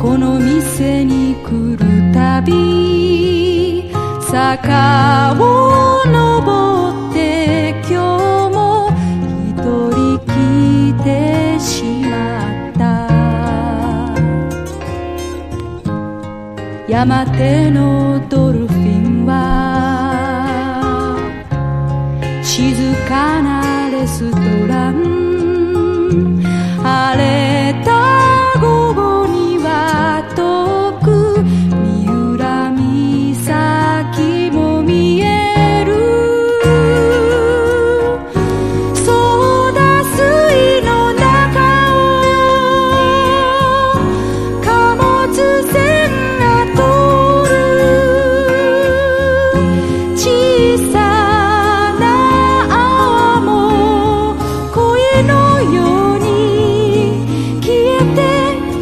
この店に来るたび坂を登って今日も一人来てしまった山手のドルフ